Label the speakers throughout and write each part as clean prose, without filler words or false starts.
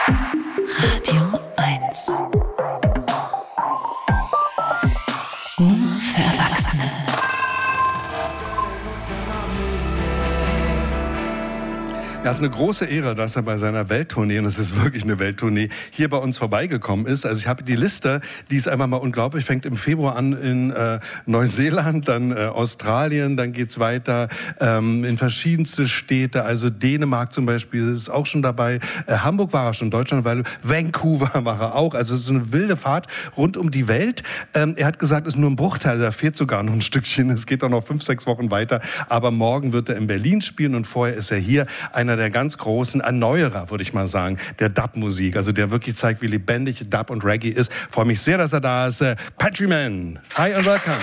Speaker 1: Radio 1. Nur für Erwachsene.
Speaker 2: Ja, es ist eine große Ehre, dass er bei seiner Welttournee, und es ist wirklich eine Welttournee, hier bei uns vorbeigekommen ist. Also ich habe die Liste, die ist einfach mal unglaublich, fängt im Februar an in Neuseeland, dann Australien, dann geht's weiter in verschiedenste Städte, also Dänemark zum Beispiel ist auch schon dabei, Hamburg war er schon, Deutschland, weil Vancouver war er auch, also es ist eine wilde Fahrt rund um die Welt. Er hat gesagt, es ist nur ein Bruchteil, da fehlt sogar noch ein Stückchen, es geht auch noch 5-6 Wochen weiter, aber morgen wird er in Berlin spielen und vorher ist er hier, einer der ganz großen Erneuerer, würde ich mal sagen, der Dub-Musik. Also der wirklich zeigt, wie lebendig Dub und Reggae ist. Freue mich sehr, dass er da ist. Patryman, hi and welcome.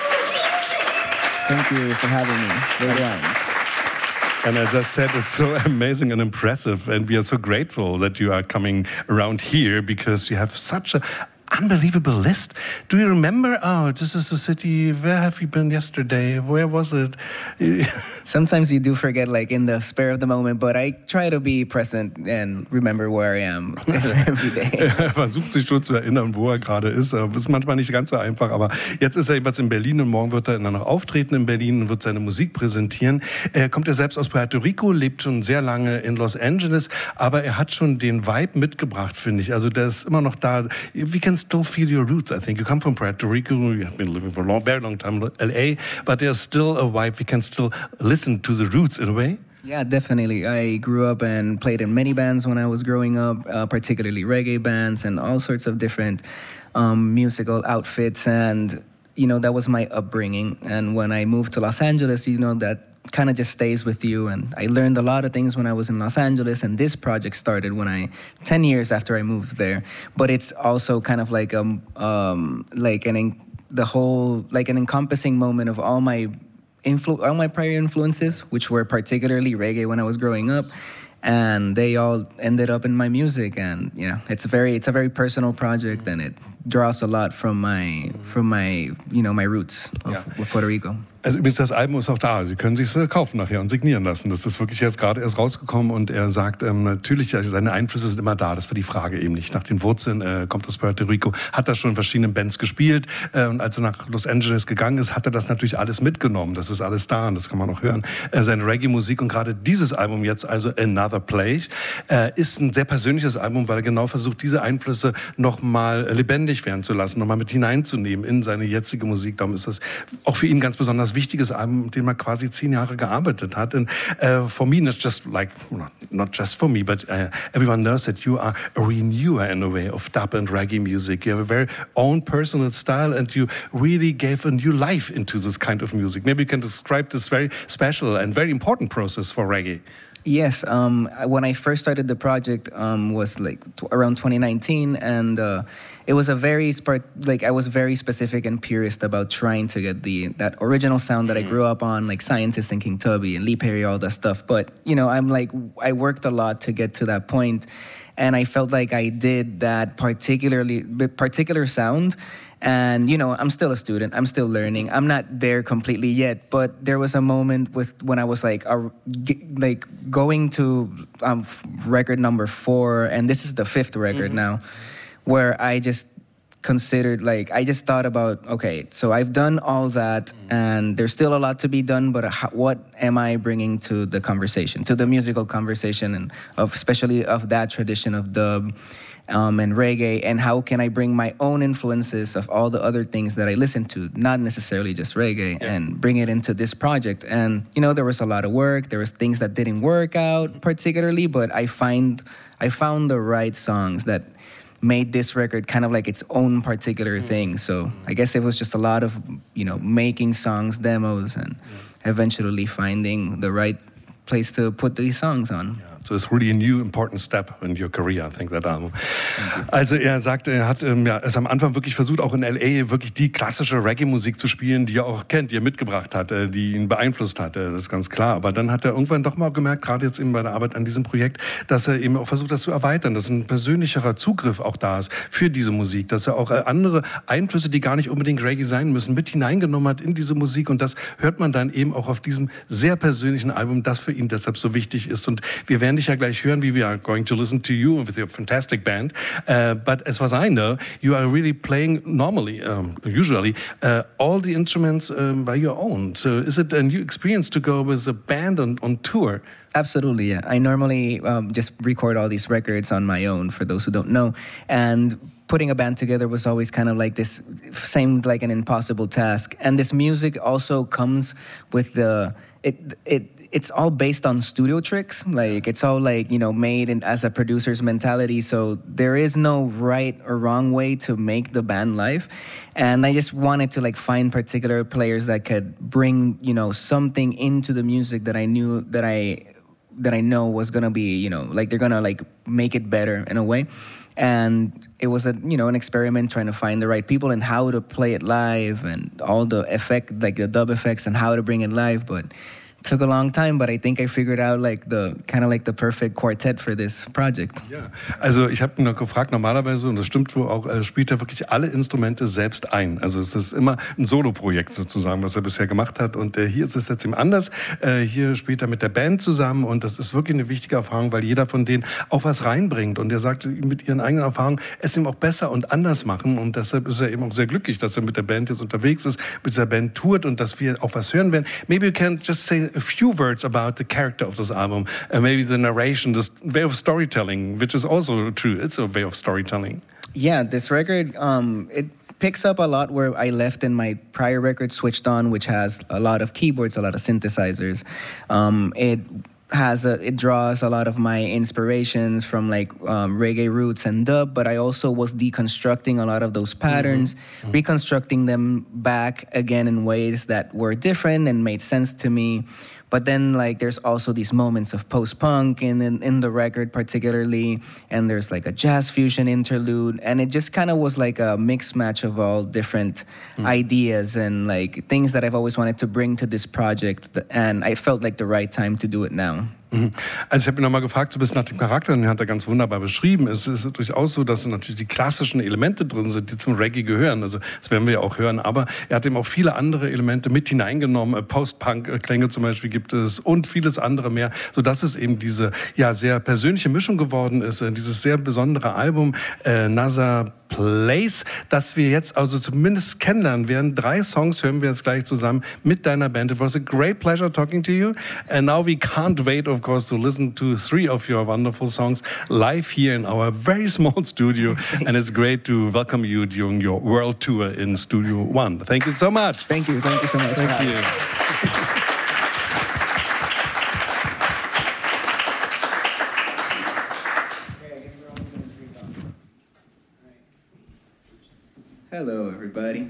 Speaker 3: Thank you for having me. Very nice.
Speaker 2: And as I said, it's so amazing and impressive, and we are so grateful that you are coming around here because you have such a unbelievable list. Do you remember? Oh, this is the city. Where have you been yesterday? Where was it?
Speaker 3: Sometimes you do forget, like in the spare of the moment, but I try to be present and remember where I am every day.
Speaker 2: Er versucht sich schon zu erinnern, wo er gerade ist. Ist manchmal nicht ganz so einfach, aber jetzt ist er jedenfalls in Berlin und morgen wird er dann noch auftreten in Berlin und wird seine Musik präsentieren. Er kommt ja selbst aus Puerto Rico, lebt schon sehr lange in Los Angeles, aber er hat schon den Vibe mitgebracht, finde ich. Also der ist immer noch da. We can still feel your roots, I think. You come from Puerto Rico, you have been living for a very long time in LA, but there's still a vibe. We can still listen to the roots in a way.
Speaker 3: Yeah, definitely. I grew up and played in many bands when I was growing up, particularly reggae bands and all sorts of different musical outfits. And, you know, that was my upbringing. And when I moved to Los Angeles, you know, that kind of just stays with you. And I learned a lot of things when I was in Los Angeles, and this project started 10 years after I moved there. But it's also kind of like an encompassing moment of all my prior influences, which were particularly reggae when I was growing up. And they all ended up in my music, and yeah, it's a very personal project, and it draws a lot from my my roots of Puerto Rico.
Speaker 2: Also übrigens, das Album ist auch da. Sie können es sich kaufen nachher und signieren lassen. Das ist wirklich jetzt gerade erst rausgekommen und er sagt, natürlich, seine Einflüsse sind immer da. Das war die Frage eben nicht. Nach den Wurzeln kommt aus Puerto Rico, hat er schon in verschiedenen Bands gespielt und als er nach Los Angeles gegangen ist, hat er das natürlich alles mitgenommen. Das ist alles da und das kann man auch hören. Seine Reggae-Musik und gerade dieses Album jetzt, also Another Place, ist ein sehr persönliches Album, weil er genau versucht, diese Einflüsse nochmal lebendig werden zu lassen, nochmal mit hineinzunehmen in seine jetzige Musik. Darum ist das auch für ihn ganz besonders wichtiges Album, mit dem er quasi 10 Jahre gearbeitet hat. And for me, not just for me, but everyone knows that you are a renewer in a way of dub and reggae music. You have a very own personal style, and you really gave a new life into this kind of music. Maybe you can describe this very special and very important process for reggae.
Speaker 3: Yes, when I first started the project was like around 2019, and it was I was very specific and purist about trying to get that original sound that I grew up on, like Scientist and King Tubby and Lee Perry, all that stuff. But you know, I worked a lot to get to that point, and I felt like I did that particular sound. And, you know, I'm still a student. I'm still learning. I'm not there completely yet. But there was a moment when I was going to record number 4, and this is the 5th record now, where I just considered, I just thought about, okay, so I've done all that, and there's still a lot to be done, but what am I bringing to the conversation, to the musical conversation, and especially of that tradition of dub, and reggae, and how can I bring my own influences of all the other things that I listen to, not necessarily just reggae, and bring it into this project. And, you know, there was a lot of work. There was things that didn't work out particularly, but I found the right songs that made this record kind of like its own particular thing. So I guess it was just a lot of, you know, making songs, demos, and eventually finding the right place to put these songs on.
Speaker 2: So it's really a new important step in your career, I think, that album. Also er sagt, er hat es am Anfang wirklich versucht, auch in L.A. wirklich die klassische Reggae-Musik zu spielen, die er auch kennt, die er mitgebracht hat, die ihn beeinflusst hat, das ist ganz klar. Aber dann hat er irgendwann doch mal gemerkt, gerade jetzt eben bei der Arbeit an diesem Projekt, dass er eben auch versucht, das zu erweitern, dass ein persönlicherer Zugriff auch da ist für diese Musik, dass er auch andere Einflüsse, die gar nicht unbedingt Reggae sein müssen, mit hineingenommen hat in diese Musik. Und das hört man dann eben auch auf diesem sehr persönlichen Album, das für ihn deshalb so wichtig ist. Und wir werden werden dich ja gleich hören, wie we are going to listen to you with your fantastic band. But as far as I know, you are really playing normally, usually, all the instruments by your own. So is it a new experience to go with a band on tour?
Speaker 3: Absolutely, yeah. I normally just record all these records on my own, for those who don't know. And putting a band together was always kind of like this, seemed like an impossible task. And this music also comes with it's all based on studio tricks. Like, it's all like, made as a producer's mentality. So there is no right or wrong way to make the band live. And I just wanted to find particular players that could bring, something into the music that I knew that I know was gonna be, they're gonna make it better in a way. And it was an experiment trying to find the right people and how to play it live and all the effect, the dub effects and how to bring it live. But it took a long time, but I think I figured out the perfect quartet for this project.
Speaker 2: Ja, also ich habe ihn noch gefragt, normalerweise, und das stimmt wohl auch, spielt er wirklich alle Instrumente selbst ein. Also es ist immer ein Soloprojekt sozusagen, was er bisher gemacht hat. Und hier ist es jetzt eben anders. Hier spielt er mit der Band zusammen und das ist wirklich eine wichtige Erfahrung, weil jeder von denen auch was reinbringt. Und er sagt, mit ihren eigenen Erfahrungen es eben auch besser und anders machen. Und deshalb ist er eben auch sehr glücklich, dass er mit der Band jetzt unterwegs ist, mit dieser Band tourt und dass wir auch was hören werden. Maybe you can just say a few words about the character of this album, maybe the narration, this way of storytelling, which is also true. It's a way of storytelling.
Speaker 3: Yeah, this record, it picks up a lot where I left in my prior record, Switched On, which has a lot of keyboards, a lot of synthesizers. It draws a lot of my inspirations from reggae roots and dub, but I also was deconstructing a lot of those patterns, reconstructing them back again in ways that were different and made sense to me. But then, there's also these moments of post-punk in the record particularly, and there's a jazz fusion interlude, and it just kind of was a mixed match of all different ideas and things that I've always wanted to bring to this project, and I felt like the right time to do it now.
Speaker 2: Also ich habe ihn nochmal gefragt, so ein bisschen nach dem Charakter, und den hat er ganz wunderbar beschrieben. Es ist durchaus so, dass natürlich die klassischen Elemente drin sind, die zum Reggae gehören. Also das werden wir ja auch hören. Aber er hat eben auch viele andere Elemente mit hineingenommen. Post-Punk-Klänge zum Beispiel gibt es und vieles andere mehr, sodass es eben diese sehr persönliche Mischung geworden ist. Dieses sehr besondere Album, Another Place, das wir jetzt also zumindest kennenlernen werden. 3 Songs hören wir jetzt gleich zusammen mit deiner Band. It was a great pleasure talking to you. And now we can't wait, of course, to listen to 3 of your wonderful songs live here in our very small studio. And it's great to welcome you during your world tour in Studio One. Thank you so much.
Speaker 3: Thank you so much.
Speaker 2: Thank you.
Speaker 3: Hello, everybody.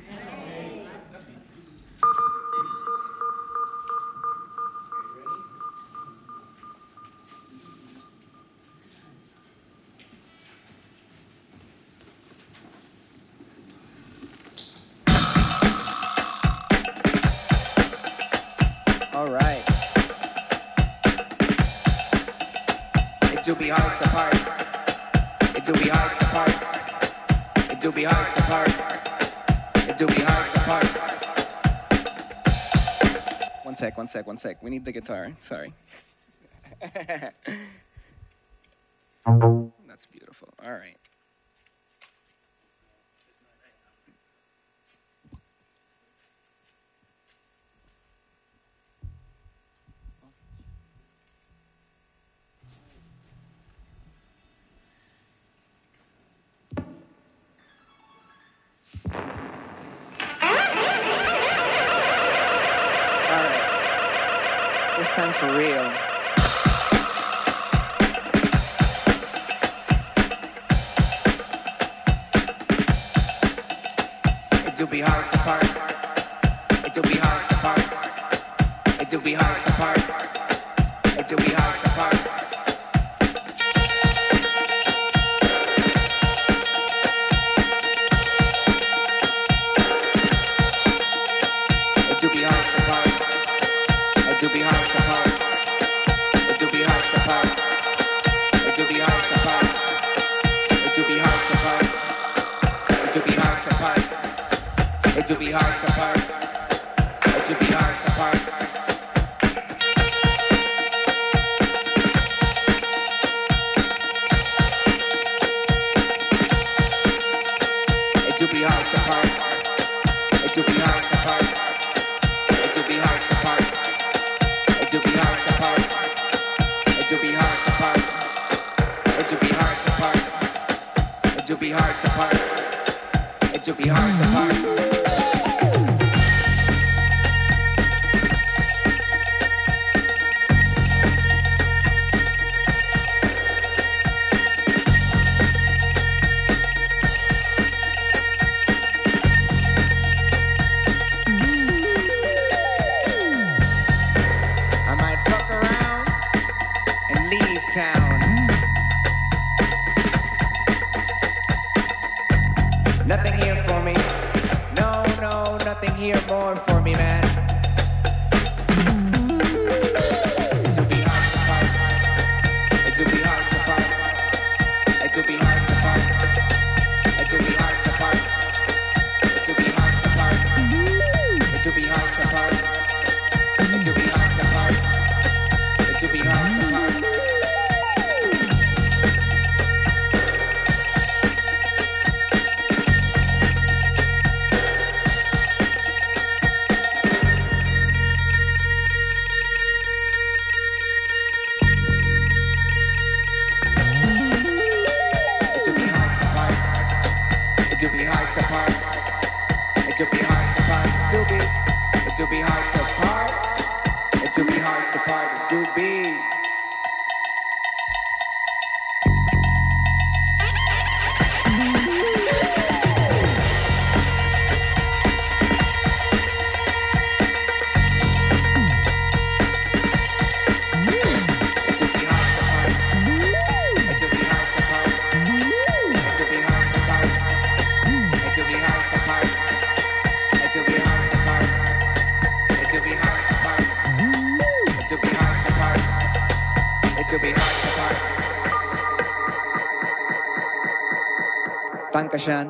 Speaker 3: All right. It do be hard to part. It do be hard to part. It do be hard to part. It do be hard to part. One sec. We need the guitar. Sorry. That's beautiful. All right. This time for real. It do be hard to part. It do be hard to part. It do be hard to part. It do be hard to part. It do be hard to part. It do be hard to part. It do be hard to part. It do be hard to part. It do be hard to part. It do be hard to part. It do be hard to part. It do be hard to part. hard to part. It will be hard to part. It will be hard to part. It will be hard to part. It will be hard to part. It will be hard to part. It will be hard to part. It will be hard to part. Here more for me, man. It will be hard to part. It will be hard to part. It will be hard to part. It will be hard to part. It will be hard to part. It will be hard to part. It will be hard to part. It will be hard to part. It will be hard to part. It will be hard to part. It will be hard to part. It will be hard to part. It will be. Dankeschön.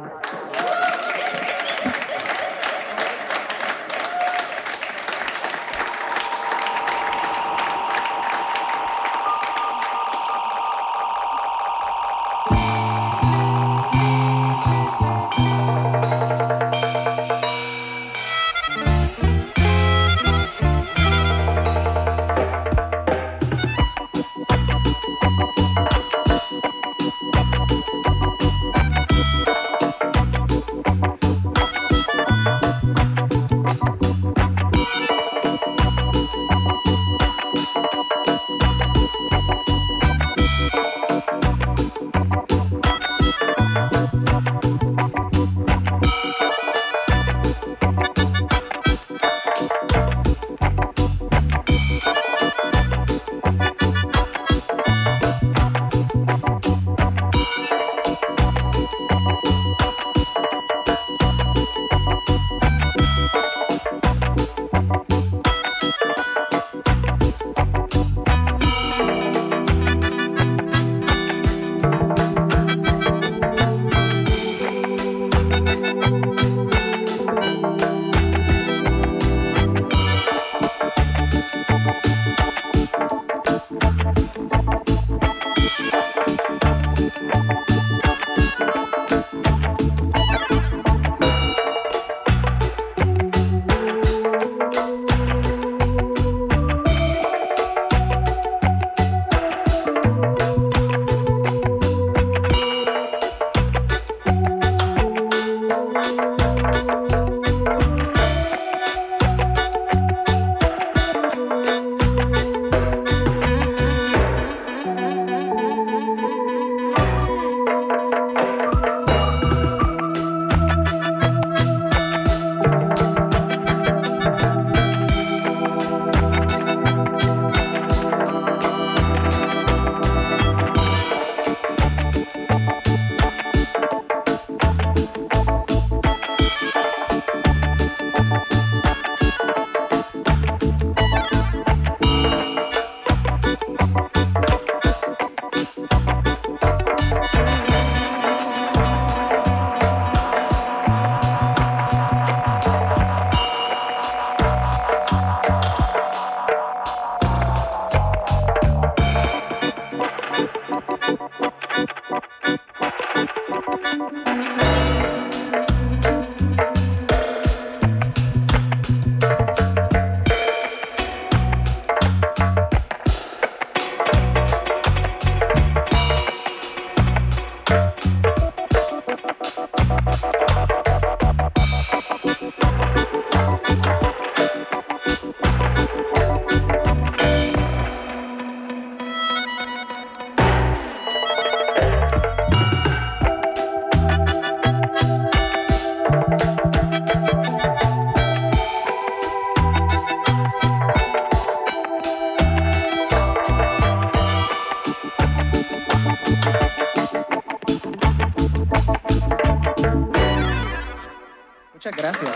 Speaker 3: Muchas gracias.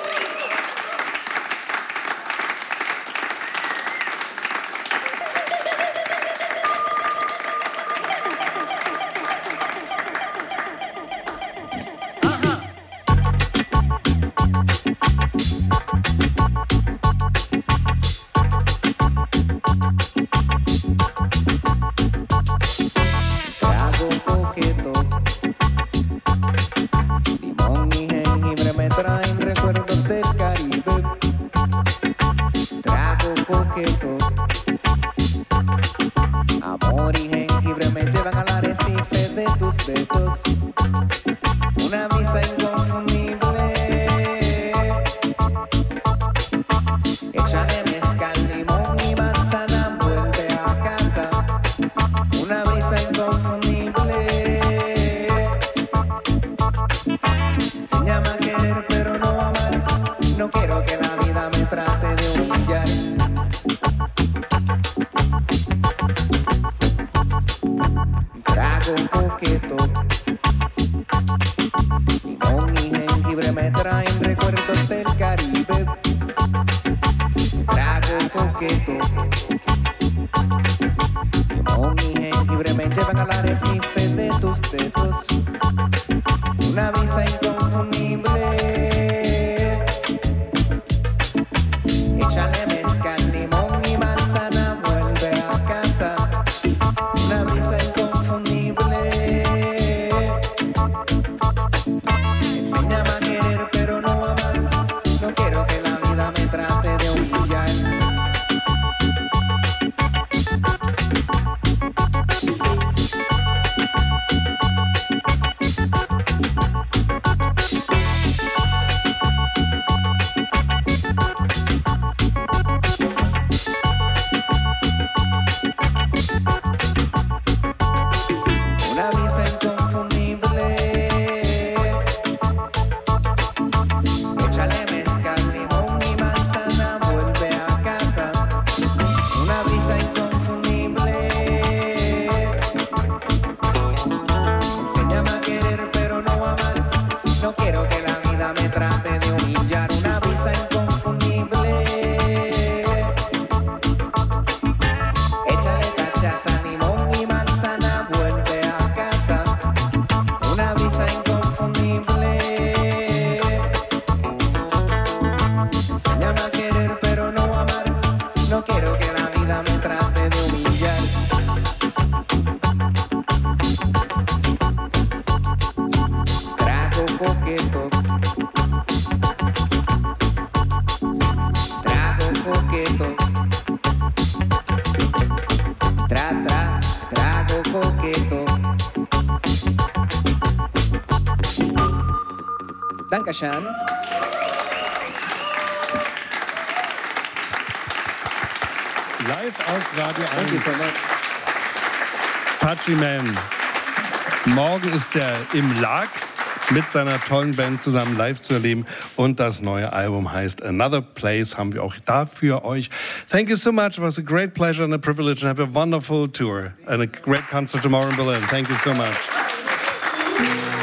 Speaker 3: Trago coqueto, limón y jengibre me traen recuerdos del Caribe. Trago coqueto, amor y jengibre me llevan al arrecife de tus dedos. Una brisa inconfundible. Échale mezcal, limón y manzana, vuelve a casa. Una brisa inconfundible. Enséñame a querer pero no amar. No quiero que la vida me trate de humillar. Trago coqueto, limón y jengibre me traen recuerdos del Caribe. Trago coqueto, limón y jengibre me llevan al arrecife de tus dedos. Una brisa inconfundible. Échale mezcal, limón y manzana, vuelve a casa. Una brisa inconfundible. Enséñame a querer pero no amar. No quiero que la vida me trate de humillar. Una brisa inconfundible. Échale mezcal, limón y manzana, vuelve a casa. Una brisa inconfundible. Enséñame a querer pero no amar. No quiero que la vida me trate de humillar. Una brisa inconfundible. Échale cachaza, limón y manzana, vuelve a casa. Una brisa inconfundible. Enséñame a querer pero no amar. No quiero que la vida me trate de humillar. Trago coqueto, trago coqueto. Trago coqueto. Dankeschön.
Speaker 2: Live auf Radio 1.
Speaker 3: Thank you so much.
Speaker 2: Patchy Man. Morgen ist er im Lag mit seiner tollen Band zusammen live zu erleben. Und das neue Album heißt Another Place, haben wir auch da für euch. Thank you so much. It was a great pleasure and a privilege and have a wonderful tour and a great concert tomorrow in Berlin. Thank you so much.